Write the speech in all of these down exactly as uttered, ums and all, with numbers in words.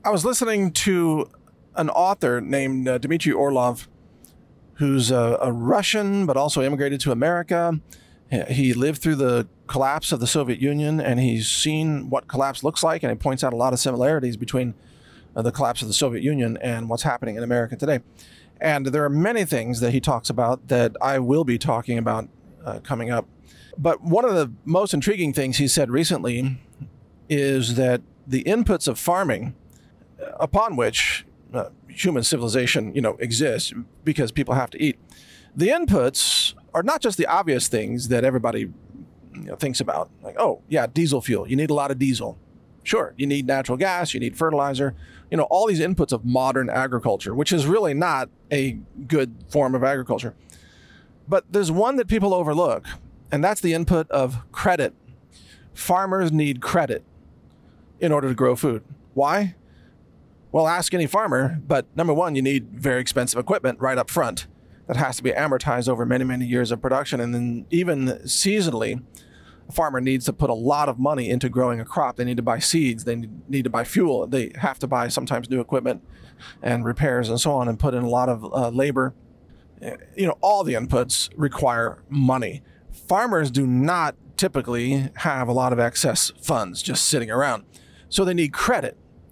I was listening to an author named uh, Dmitry Orlov, who's a, a Russian, but also immigrated to America. He lived through the collapse of the Soviet Union, and he's seen what collapse looks like, and he points out a lot of similarities between uh, the collapse of the Soviet Union and what's happening in America today. And there are many things that he talks about that I will be talking about uh, coming up. But one of the most intriguing things he said recently is that the inputs of farming, upon which uh, human civilization, you know, exists because people have to eat, the inputs are not just the obvious things that everybody, you know, thinks about. Like, oh, yeah, diesel fuel. You need a lot of diesel. Sure, you need natural gas, you need fertilizer, you know, all these inputs of modern agriculture, which is really not a good form of agriculture. But there's one that people overlook, and that's the input of credit. Farmers need credit in order to grow food. Why? Well, ask any farmer, but number one, you need very expensive equipment right up front that has to be amortized over many, many years of production. And then even seasonally, a farmer needs to put a lot of money into growing a crop. They need to buy seeds. They need to buy fuel. They have to buy sometimes new equipment and repairs and so on, and put in a lot of uh, labor. You know, all the inputs require money. Farmers do not typically have a lot of excess funds just sitting around. So they need credit.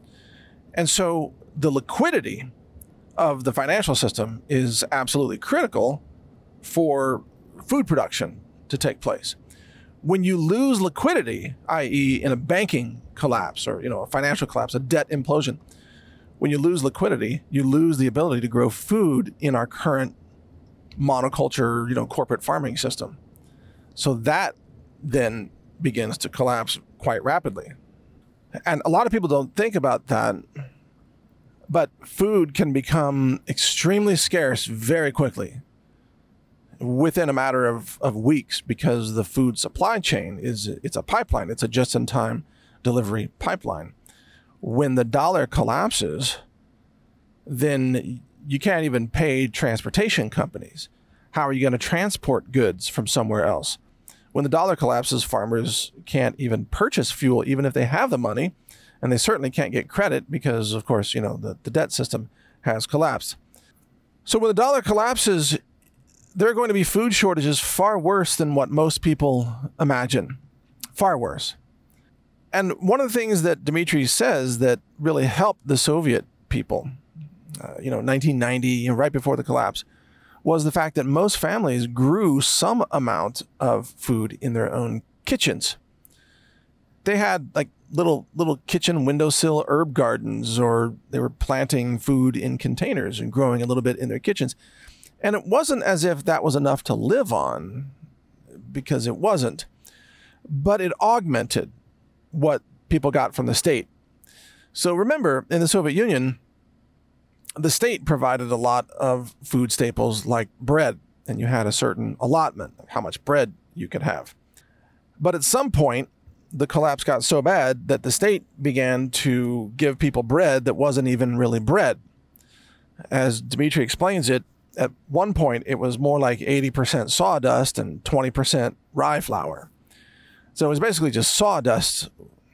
And so the liquidity of the financial system is absolutely critical for food production to take place. When you lose liquidity, that is in a banking collapse or, you know, a financial collapse, a debt implosion, when you lose liquidity, you lose the ability to grow food in our current monoculture, you know, corporate farming system. So that then begins to collapse quite rapidly. And a lot of people don't think about that, but food can become extremely scarce very quickly within a matter of, of weeks, because the food supply chain is, it's a pipeline. It's a just-in-time delivery pipeline. When the dollar collapses, then you can't even pay transportation companies. How are you going to transport goods from somewhere else? When the dollar collapses, farmers can't even purchase fuel, even if they have the money, and they certainly can't get credit because, of course, you know, the, the debt system has collapsed. So when the dollar collapses, there are going to be food shortages far worse than what most people imagine. Far worse. And one of the things that Dmitry says that really helped the Soviet people, uh, you know, nineteen ninety, you know, right before the collapse, was the fact that most families grew some amount of food in their own kitchens. They had like little little kitchen windowsill herb gardens, or they were planting food in containers and growing a little bit in their kitchens. And it wasn't as if that was enough to live on, because it wasn't, but it augmented what people got from the state. So remember, in the Soviet Union, the state provided a lot of food staples like bread, and you had a certain allotment of how much bread you could have. But at some point, the collapse got so bad that the state began to give people bread that wasn't even really bread. As Dmitry explains it, at one point, it was more like eighty percent sawdust and twenty percent rye flour. So it was basically just sawdust,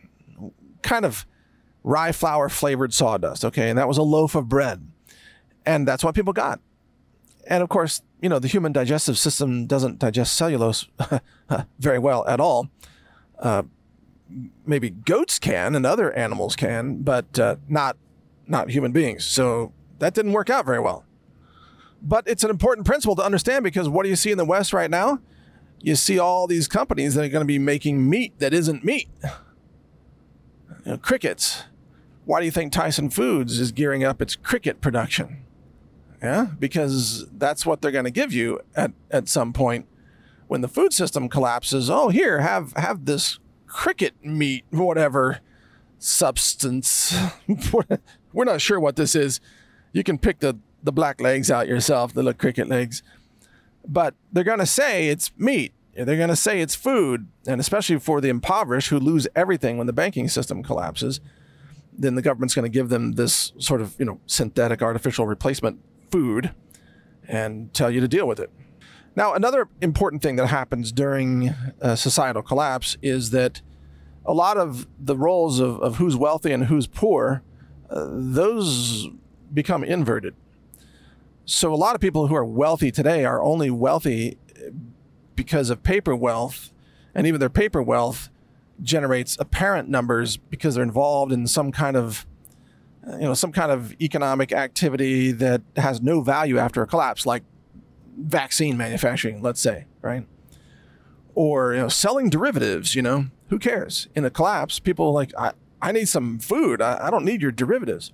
kind of rye flour flavored sawdust, okay? And that was a loaf of bread. And that's what people got. And of course, you know, the human digestive system doesn't digest cellulose very well at all. Uh, maybe goats can and other animals can, but uh, not not human beings. So that didn't work out very well. But it's an important principle to understand, because what do you see in the West right now? You see all these companies that are going to be making meat that isn't meat. You know, crickets. Why do you think Tyson Foods is gearing up its cricket production? Yeah, because that's what they're going to give you at, at some point when the food system collapses. Oh, here, have have this cricket meat, whatever substance. We're not sure what this is. You can pick the, the black legs out yourself, the little cricket legs. But they're going to say it's meat. They're going to say it's food. And especially for the impoverished who lose everything when the banking system collapses, then the government's going to give them this sort of, you know, synthetic artificial replacement food and tell you to deal with it. Now, another important thing that happens during a societal collapse is that a lot of the roles of, of who's wealthy and who's poor uh, those become inverted. So a lot of people who are wealthy today are only wealthy because of paper wealth, and even their paper wealth generates apparent numbers because they're involved in some kind of, you know, some kind of economic activity that has no value after a collapse, like vaccine manufacturing, let's say, right? Or, you know, selling derivatives, you know, who cares? In a collapse, people are like, I, I need some food. I, I don't need your derivatives.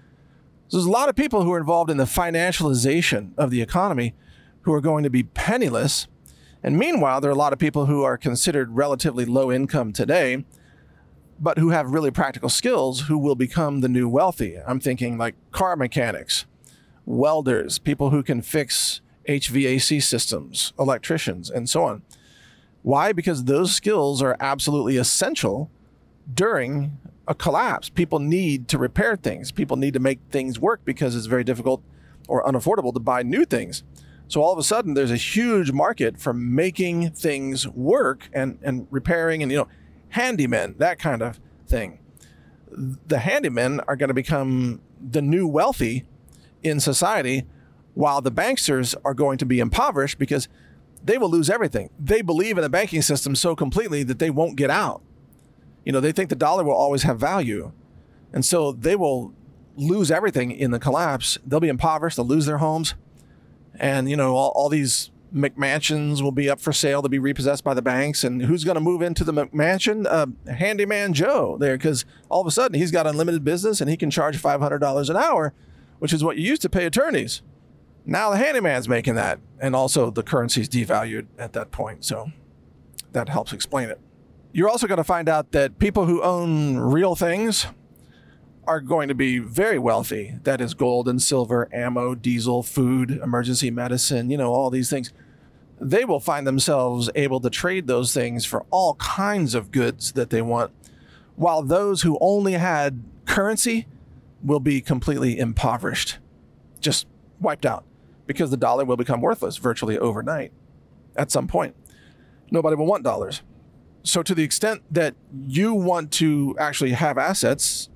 So there's a lot of people who are involved in the financialization of the economy who are going to be penniless. And meanwhile, there are a lot of people who are considered relatively low income today, but who have really practical skills who will become the new wealthy. I'm thinking like car mechanics, welders, people who can fix H V A C systems, electricians, and so on. Why? Because those skills are absolutely essential during a collapse. People need to repair things. People need to make things work because it's very difficult or unaffordable to buy new things. So all of a sudden, there's a huge market for making things work and, and repairing and, you know, handymen, that kind of thing. The handymen are going to become the new wealthy in society, while the banksters are going to be impoverished because they will lose everything. They believe in the banking system so completely that they won't get out. You know, they think the dollar will always have value. And so they will lose everything in the collapse. They'll be impoverished. They'll lose their homes. And, you know, all, all these McMansions will be up for sale to be repossessed by the banks. And who's going to move into the McMansion? Uh, Handyman Joe there, because all of a sudden he's got unlimited business and he can charge five hundred dollars an hour, which is what you used to pay attorneys. Now the handyman's making that. And also the currency's devalued at that point. So that helps explain it. You're also going to find out that people who own real things are going to be very wealthy. That is gold and silver, ammo, diesel, food, emergency medicine, you know, all these things. They will find themselves able to trade those things for all kinds of goods that they want, while those who only had currency will be completely impoverished, just wiped out, because the dollar will become worthless virtually overnight at some point. Nobody will want dollars. So to the extent that you want to actually have assets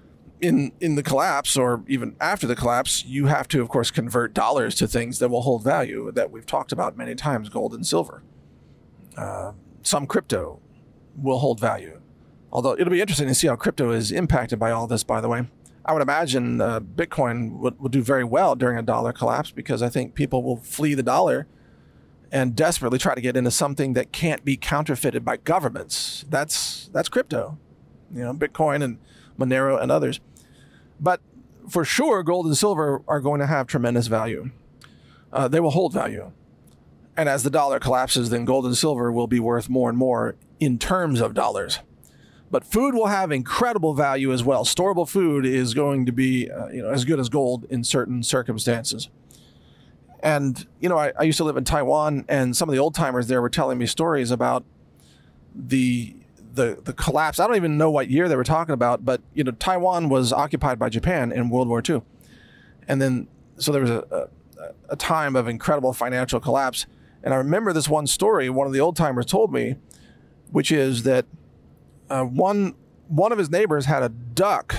in in the collapse, or even after the collapse, you have to, of course, convert dollars to things that will hold value, that we've talked about many times, gold and silver. Uh, some crypto will hold value. Although it'll be interesting to see how crypto is impacted by all this, by the way. I would imagine uh, Bitcoin would, would do very well during a dollar collapse, because I think people will flee the dollar and desperately try to get into something that can't be counterfeited by governments. That's that's crypto, you know, Bitcoin and Monero and others. But for sure, gold and silver are going to have tremendous value. Uh, they will hold value. And as the dollar collapses, then gold and silver will be worth more and more in terms of dollars. But food will have incredible value as well. Storable food is going to be uh, you know, as good as gold in certain circumstances. And, you know, I, I used to live in Taiwan, and some of the old timers there were telling me stories about the the the collapse. I don't even know what year they were talking about, but, you know, Taiwan was occupied by Japan in World War Two. And then, so there was a, a, a time of incredible financial collapse. And I remember this one story one of the old timers told me, which is that uh, one one of his neighbors had a duck,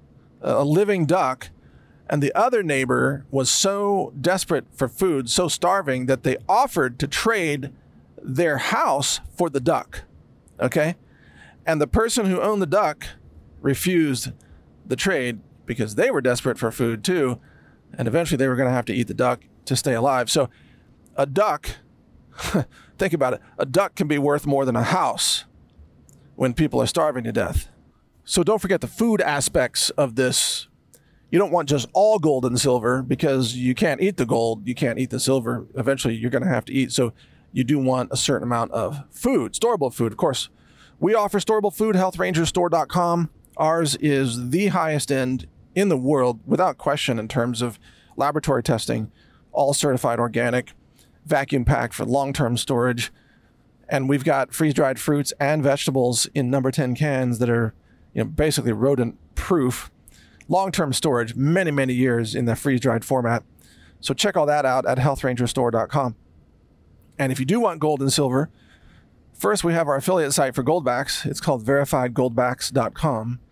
a living duck, and the other neighbor was so desperate for food, so starving, that they offered to trade their house for the duck, okay? And the person who owned the duck refused the trade because they were desperate for food too, and eventually they were going to have to eat the duck to stay alive. So a duck, think about it, a duck can be worth more than a house when people are starving to death. So don't forget the food aspects of this. You don't want just all gold and silver, because you can't eat the gold, you can't eat the silver. Eventually, you're going to have to eat. So you do want a certain amount of food, storable food. Of course, we offer storable food, health ranger store dot com. Ours is the highest end in the world, without question, in terms of laboratory testing, all certified organic, vacuum packed for long-term storage. And we've got freeze-dried fruits and vegetables in number ten cans that are, you know, basically rodent-proof. Long-term storage, many, many years in the freeze-dried format. So check all that out at health ranger store dot com. And if you do want gold and silver, first we have our affiliate site for goldbacks. It's called verified goldbacks dot com.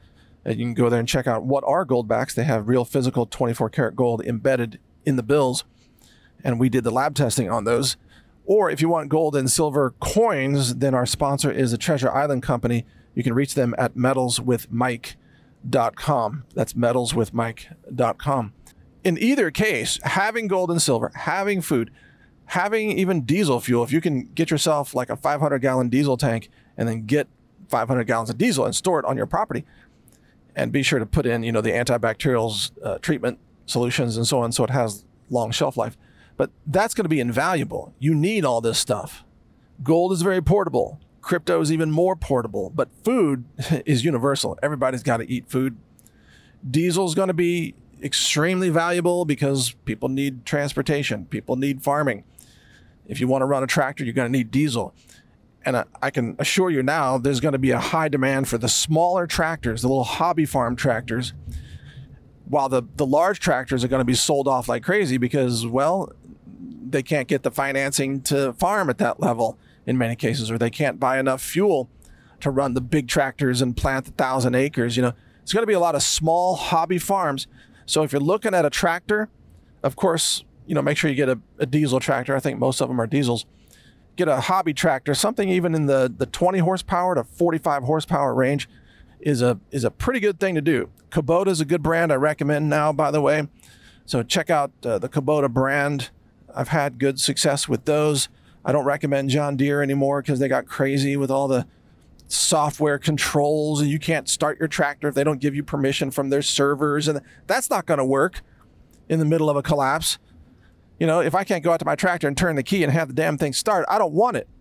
Uh, you can go there and check out what are gold backs. They have real physical twenty-four karat gold embedded in the bills, and we did the lab testing on those. Or if you want gold and silver coins, then our sponsor is the Treasure Island Company. You can reach them at metals with mike dot com. That's metals with mike dot com. In either case, having gold and silver, having food, having even diesel fuel, if you can get yourself like a five hundred gallon diesel tank and then get five hundred gallons of diesel and store it on your property, and be sure to put in, you know, the antibacterial uh, treatment solutions and so on, so it has long shelf life. But that's going to be invaluable. You need all this stuff. Gold is very portable. Crypto is even more portable, but food is universal. Everybody's got to eat food. Diesel is going to be extremely valuable because people need transportation. People need farming. If you want to run a tractor, you're going to need diesel. And I, I can assure you now, there's going to be a high demand for the smaller tractors, the little hobby farm tractors, while the, the large tractors are going to be sold off like crazy because, well, they can't get the financing to farm at that level in many cases, or they can't buy enough fuel to run the big tractors and plant the thousand acres. You know, it's going to be a lot of small hobby farms. So if you're looking at a tractor, of course, you know, make sure you get a, a diesel tractor. I think most of them are diesels. Get a hobby tractor, something even in the, the twenty horsepower to forty-five horsepower range is a is a pretty good thing to do. Kubota is a good brand I recommend now, by the way. So check out uh, the Kubota brand. I've had good success with those. I don't recommend John Deere anymore because they got crazy with all the software controls and you can't start your tractor if they don't give you permission from their servers. And that's not going to work in the middle of a collapse. You know, if I can't go out to my tractor and turn the key and have the damn thing start, I don't want it.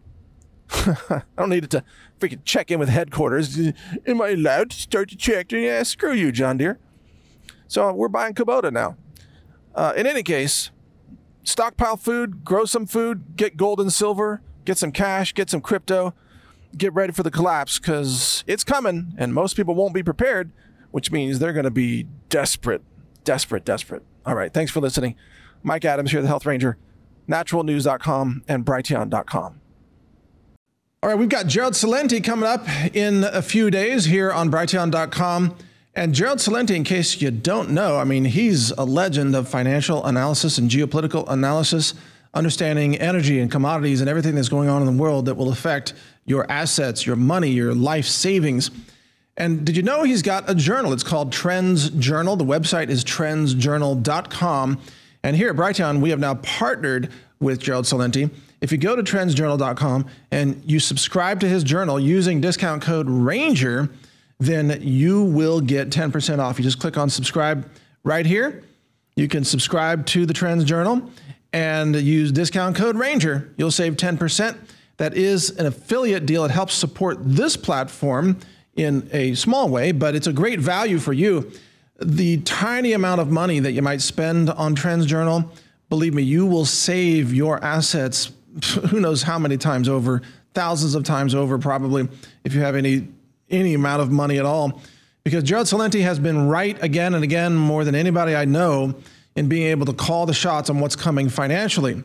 I don't need it to freaking check in with headquarters. Am I allowed to start the tractor? Yeah, screw you, John Deere. So we're buying Kubota now. Uh, in any case, stockpile food, grow some food, get gold and silver, get some cash, get some crypto, get ready for the collapse because it's coming and most people won't be prepared, which means they're going to be desperate, desperate, desperate. All right. Thanks for listening. Mike Adams here, the Health Ranger, natural news dot com and brighteon dot com. All right, we've got Gerald Celente coming up in a few days here on brighteon dot com. And Gerald Celente, in case you don't know, I mean, he's a legend of financial analysis and geopolitical analysis, understanding energy and commodities and everything that's going on in the world that will affect your assets, your money, your life savings. And did you know he's got a journal? It's called Trends Journal. The website is trends journal dot com. And here at Brighteon, we have now partnered with Gerald Celente. If you go to trends journal dot com and you subscribe to his journal using discount code RANGER, then you will get ten percent off. You just click on subscribe right here. You can subscribe to the Trends Journal and use discount code RANGER. You'll save ten percent. That is an affiliate deal. It helps support this platform in a small way, but it's a great value for you. The tiny amount of money that you might spend on Trends Journal, believe me, you will save your assets who knows how many times over, thousands of times over probably, if you have any any amount of money at all. Because Gerald Celente has been right again and again, more than anybody I know, in being able to call the shots on what's coming financially.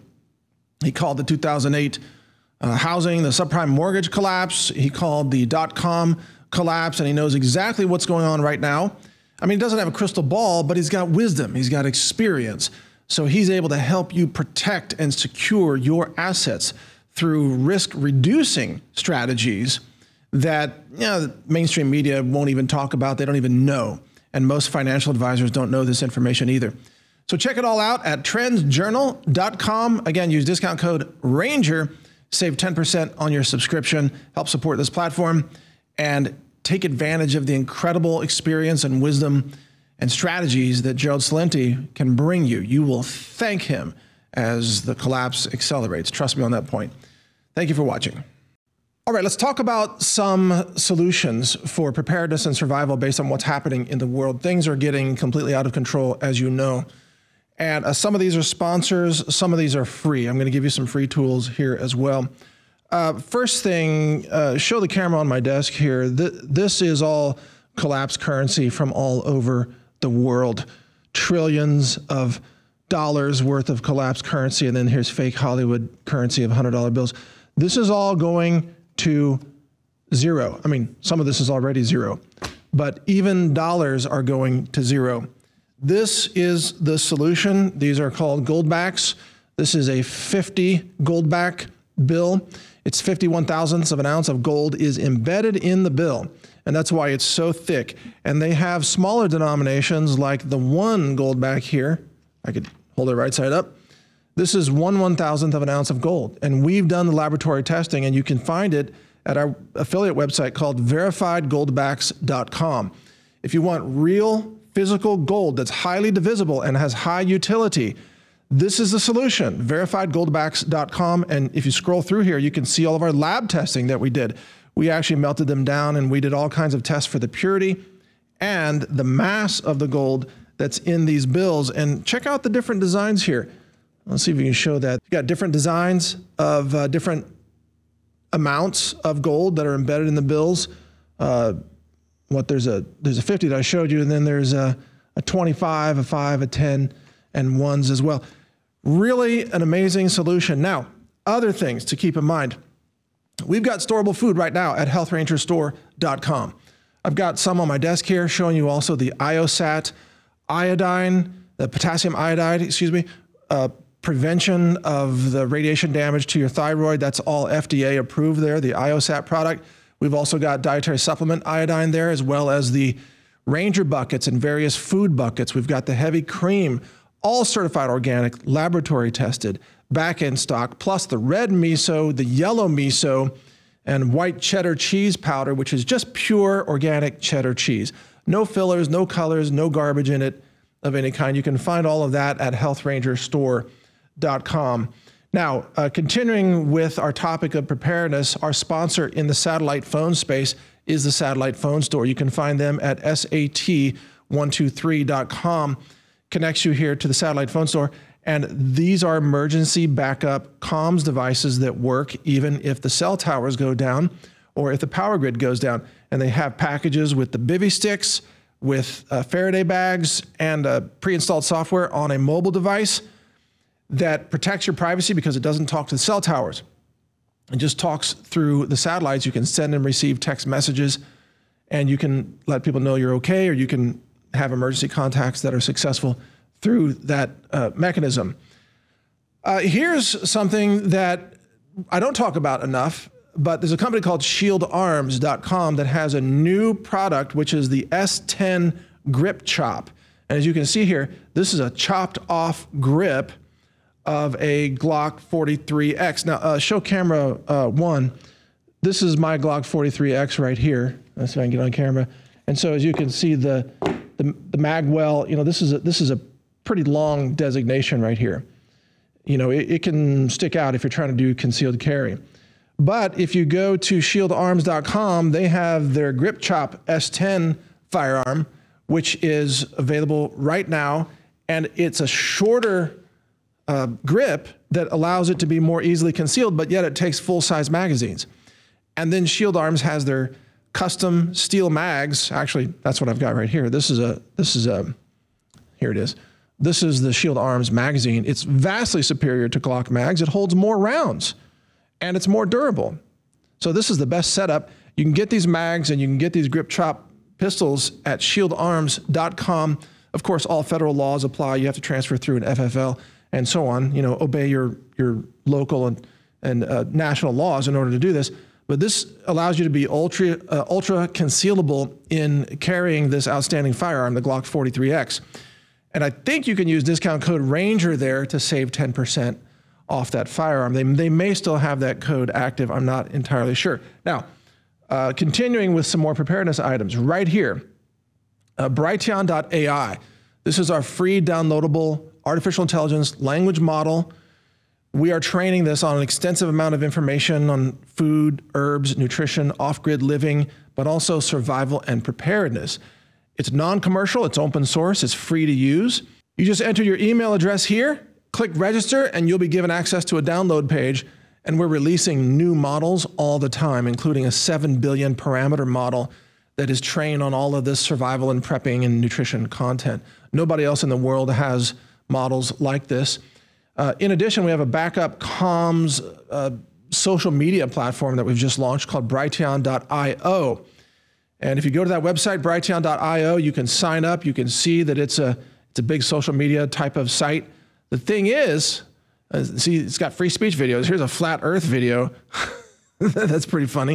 He called the two thousand eight uh, housing, the subprime mortgage collapse. He called the dot-com collapse, and he knows exactly what's going on right now. I mean, he doesn't have a crystal ball, but he's got wisdom. He's got experience. So he's able to help you protect and secure your assets through risk-reducing strategies that, you know, the mainstream media won't even talk about. They don't even know. And most financial advisors don't know this information either. So check it all out at trends journal dot com. Again, use discount code RANGER. Save ten percent on your subscription. Help support this platform. And take advantage of the incredible experience and wisdom and strategies that Gerald Celente can bring you. You will thank him as the collapse accelerates. Trust me on that point. Thank you for watching. All right, let's talk about some solutions for preparedness and survival based on what's happening in the world. Things are getting completely out of control, as you know. And uh, some of these are sponsors, some of these are free. I'm going to give you some free tools here as well. Uh, first thing, uh, show the camera on my desk here. Th this is all collapsed currency from all over the world. Trillions of dollars worth of collapsed currency, and then here's fake Hollywood currency of one hundred dollar bills. This is all going to zero. I mean, some of this is already zero. but even dollars are going to zero. This is the solution. These are called Goldbacks. This is a fifty Goldback bill. It's fifty-one thousandths of an ounce of gold is embedded in the bill, and that's why it's so thick. And they have smaller denominations like the one Goldback here. I could hold it right side up. This is one one thousandth of an ounce of gold, and we've done the laboratory testing, and you can find it at our affiliate website called verified goldbacks dot com. If you want real physical gold that's highly divisible and has high utility, this is the solution, verified goldbacks dot com. And if you scroll through here, you can see all of our lab testing that we did. We actually melted them down, and we did all kinds of tests for the purity and the mass of the gold that's in these bills. And check out the different designs here. Let's see if we can show that. You've got different designs of uh, different amounts of gold that are embedded in the bills. Uh, what there's a there's a fifty that I showed you, and then there's a, a twenty-five, a five, a ten, and ones as well. Really an amazing solution. Now, other things to keep in mind. We've got storable food right now at health ranger store dot com. I've got some on my desk here showing you also the IOSAT iodine, the potassium iodide, excuse me, uh, prevention of the radiation damage to your thyroid. That's all F D A approved there, the IOSAT product. We've also got dietary supplement iodine there, as well as the Ranger buckets and various food buckets. We've got the heavy cream, all certified organic, laboratory tested, back in stock, plus the red miso, the yellow miso, and white cheddar cheese powder, which is just pure organic cheddar cheese. No fillers, no colors, no garbage in it of any kind. You can find all of that at health ranger store dot com. Now, uh, continuing with our topic of preparedness, our sponsor in the satellite phone space is the Satellite Phone Store. You can find them at S A T one two three dot com. Connects you here to the Satellite Phone Store. And these are emergency backup comms devices that work even if the cell towers go down or if the power grid goes down. And they have packages with the bivy sticks, with uh, Faraday bags, and uh, pre-installed software on a mobile device that protects your privacy because it doesn't talk to the cell towers. It just talks through the satellites. You can send and receive text messages, and you can let people know you're okay, or you can have emergency contacts that are successful through that uh, mechanism. Uh, here's something that I don't talk about enough, but there's a company called shield arms dot com that has a new product, which is the S ten Grip Chop. And as you can see here, this is a chopped off grip of a Glock forty-three X. Now, uh, show camera uh, one. This is my Glock forty-three X right here. Let's see if I can get on camera. And so as you can see, the the, the mag well, you know, this is a, this is a pretty long designation right here. You know, it, it can stick out if you're trying to do concealed carry. But if you go to shield arms dot com, they have their Grip Chop S ten firearm, which is available right now, and it's a shorter Uh, grip that allows it to be more easily concealed, but yet it takes full-size magazines. And then Shield Arms has their custom steel mags. Actually, that's what I've got right here. This is a, this is a, here it is. This is the Shield Arms magazine. It's vastly superior to Glock mags. It holds more rounds, and it's more durable. So this is the best setup. You can get these mags and you can get these Grip Chop pistols at shield arms dot com. Of course, all federal laws apply. You have to transfer through an F F L and so on. You know, obey your your local and and uh, national laws in order to do this. But this allows you to be ultra uh, ultra concealable in carrying this outstanding firearm, the Glock forty-three X. And I think you can use discount code RANGER there to save ten percent off that firearm. They they may still have that code active. I'm not entirely sure. Now, uh, continuing with some more preparedness items right here. Uh, Brighteon dot A I. This is our free downloadable artificial intelligence language model. We are training this on an extensive amount of information on food, herbs, nutrition, off-grid living, but also survival and preparedness. It's non-commercial, it's open source, it's free to use. You just enter your email address here, click register, and you'll be given access to a download page. And we're releasing new models all the time, including a seven billion parameter model that is trained on all of this survival and prepping and nutrition content. Nobody else in the world has models like this. Uh, in addition, we have a backup comms uh, social media platform that we've just launched called Brighteon dot I O. And if you go to that website, brighteon dot i o, you can sign up. You can see that it's a, it's a big social media type of site. The thing is, uh, see, it's got free speech videos. Here's a flat earth video. That's pretty funny.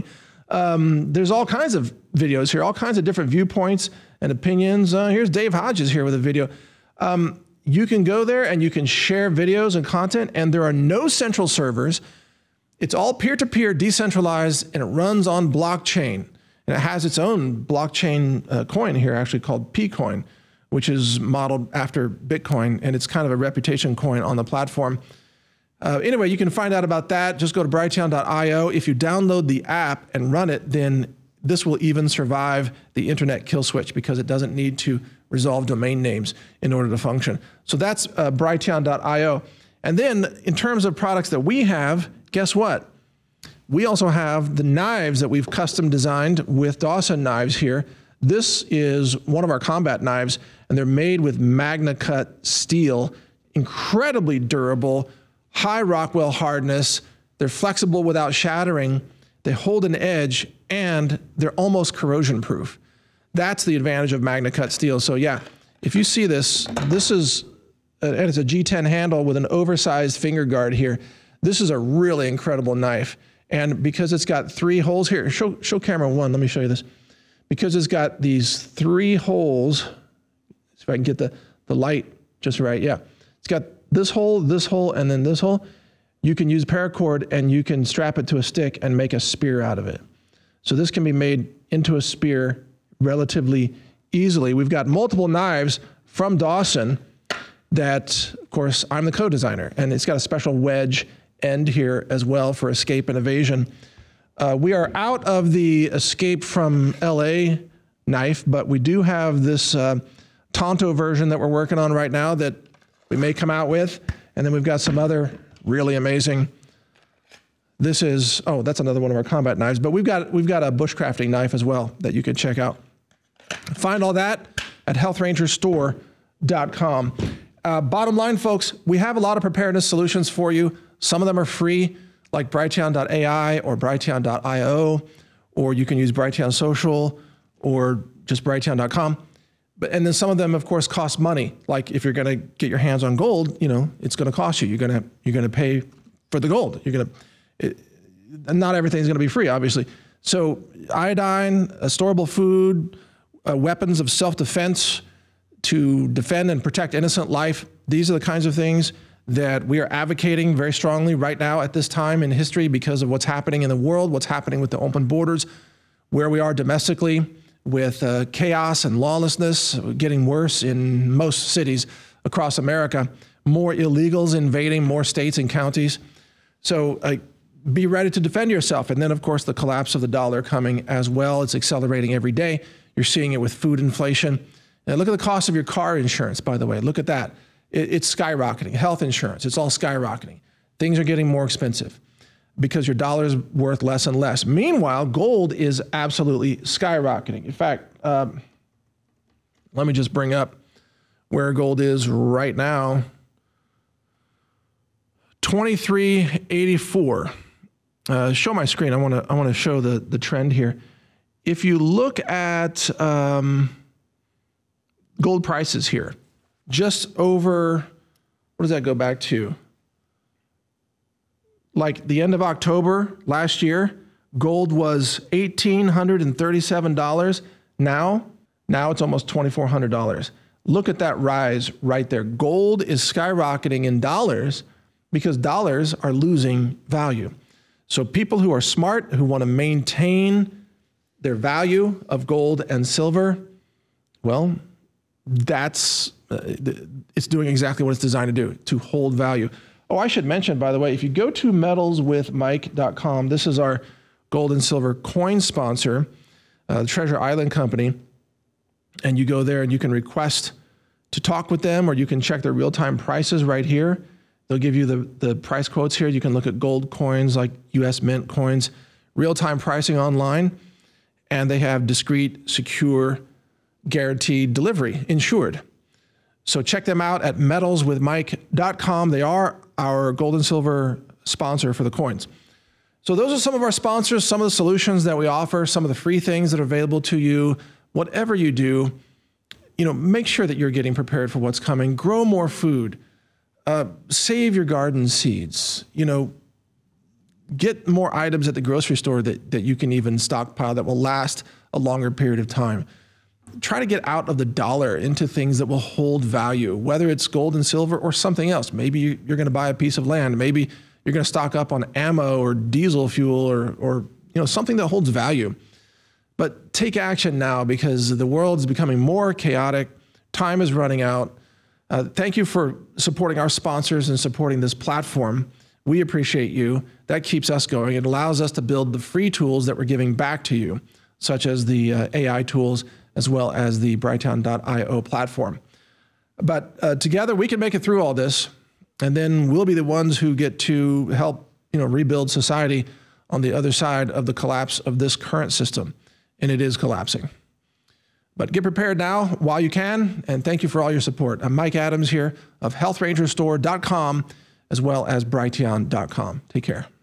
Um, there's all kinds of videos here, all kinds of different viewpoints and opinions. Uh, here's Dave Hodges here with a video. Um, you can go there and you can share videos and content, and there are no central servers. It's all peer-to-peer, decentralized, and it runs on blockchain. And it has its own blockchain uh, coin here, actually called P-Coin, which is modeled after Bitcoin, and it's kind of a reputation coin on the platform. Uh, anyway, you can find out about that. Just go to brighteon dot i o. If you download the app and run it, then this will even survive the internet kill switch because it doesn't need to resolve domain names in order to function. So that's uh, brighteon dot i o. And then in terms of products that we have, guess what? We also have the knives that we've custom designed with Dawson Knives here. This is one of our combat knives, and they're made with MagnaCut steel, incredibly durable, high Rockwell hardness. They're flexible without shattering. They hold an edge, and they're almost corrosion proof. That's the advantage of MagnaCut steel. So yeah, if you see this, this is, and it's a G ten handle with an oversized finger guard here. This is a really incredible knife. And because it's got three holes here, show, show camera one, let me show you this. Because it's got these three holes, if I can get the, the light just right, yeah. It's got this hole, this hole, and then this hole. You can use paracord and you can strap it to a stick and make a spear out of it. So this can be made into a spear relatively easily. We've got multiple knives from Dawson that, of course, I'm the co-designer, and it's got a special wedge end here as well for escape and evasion. Uh, we are out of the escape from L A knife, but we do have this uh, Tonto version that we're working on right now that we may come out with. And then we've got some other really amazing. This is, oh, that's another one of our combat knives, but we've got, we've got a bushcrafting knife as well that you can check out. Find all that at health ranger store dot com. Uh, bottom line, folks, we have a lot of preparedness solutions for you. Some of them are free, like brighteon dot a i or brighteon dot i o, or you can use Brighteon Social or just brighteon dot com. But, and then some of them, of course, cost money. Like if you're going to get your hands on gold, you know, it's going to cost you. You're going to you're going to pay for the gold. You're going to, not everything's going to be free, obviously. So iodine, uh, storable food, uh, weapons of self-defense to defend and protect innocent life. These are the kinds of things that we are advocating very strongly right now at this time in history because of what's happening in the world, what's happening with the open borders, where we are domestically with uh, chaos and lawlessness getting worse in most cities across America, more illegals invading more states and counties. So uh, be ready to defend yourself. And then, of course, the collapse of the dollar coming as well. It's accelerating every day. You're seeing it with food inflation. Now, look at the cost of your car insurance, by the way. Look at that. It's skyrocketing. Health insurance, it's all skyrocketing. Things are getting more expensive because your dollar is worth less and less. Meanwhile, gold is absolutely skyrocketing. In fact, um, let me just bring up where gold is right now. twenty-three eighty-four. Uh, show my screen. I want to I want to show the the trend here. If you look at um, gold prices here, just over, what does that go back to? Like the end of October last year, gold was one thousand eight hundred thirty-seven dollars. Now, now it's almost two thousand four hundred dollars. Look at that rise right there. Gold is skyrocketing in dollars because dollars are losing value. So people who are smart, who want to maintain their value of gold and silver, well, that's, uh, it's doing exactly what it's designed to do, to hold value. Oh, I should mention, by the way, if you go to metals with mike dot com, this is our gold and silver coin sponsor, uh, the Treasure Island Company, and you go there and you can request to talk with them, or you can check their real-time prices right here. They'll give you the, the price quotes here. You can look at gold coins like U S Mint coins, real-time pricing online, and they have discreet, secure, guaranteed delivery, insured. So check them out at metals with mike dot com. They are our gold and silver sponsor for the coins. So those are some of our sponsors, some of the solutions that we offer, some of the free things that are available to you. Whatever you do, you know, make sure that you're getting prepared for what's coming. Grow more food. Uh, save your garden seeds. You know, get more items at the grocery store that, that you can even stockpile that will last a longer period of time. Try to get out of the dollar into things that will hold value, whether it's gold and silver or something else. Maybe you're going to buy a piece of land. Maybe you're going to stock up on ammo or diesel fuel or, or you know, something that holds value. But take action now because the world is becoming more chaotic. Time is running out. Uh, thank you for supporting our sponsors and supporting this platform. We appreciate you. That keeps us going. It allows us to build the free tools that we're giving back to you, such as the uh, A I tools, as well as the Brighteon dot i o platform. But uh, together we can make it through all this, and then we'll be the ones who get to help, you know, rebuild society on the other side of the collapse of this current system, and it is collapsing. But get prepared now while you can, and thank you for all your support. I'm Mike Adams here of health ranger store dot com, as well as Brighteon dot com. Take care.